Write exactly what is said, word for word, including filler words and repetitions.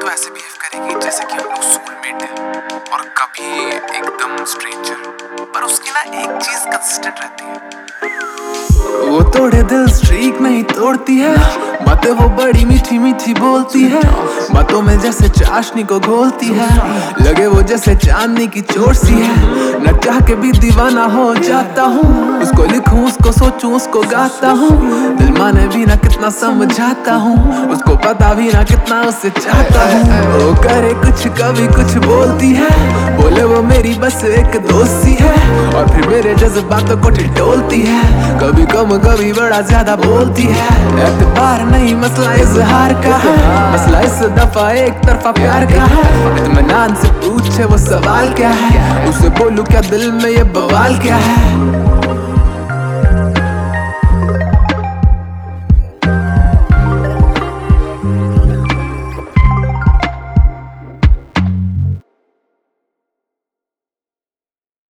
तो ऐसे बिहेव करेगी जैसे कि हम लोग सोलमेट हैं, और कभी एकदम स्ट्रेंजर। पर उसकी ना एक चीज कंसिस्टेंट रहती है, वो तोड़े दिल स्ट्रीक नहीं तोड़ती है। बातें वो बड़ी मीठी मीठी बोलती है, बातों में जैसे चाशनी को घोलती है। लगे वो जैसे चांदनी की चोट सी है, न चाह के भी दीवाना हो जाता हूँ। उसको लिखूं, उसको सोचूं, उसको गाता हूँ। दिल माने भी ना कितना समझाता हूँ, उसको पता भी ना कितना उसे चाहता हूँ। वो करे कुछ कभी कुछ बोलती है, बोले वो मेरी बस एक दोस्ती है, और फिर मेरे जज्बातों को टटोलती है। कभी कम कभी बड़ा ज्यादा बोलती है। एतबार नहीं मसला इजहार का है, मसला इस दफा एक तरफा प्यार का है। इत्मीनान से पूछे वो सवाल क्या है, उसे बोलूं क्या दिल में ये बवाल क्या है।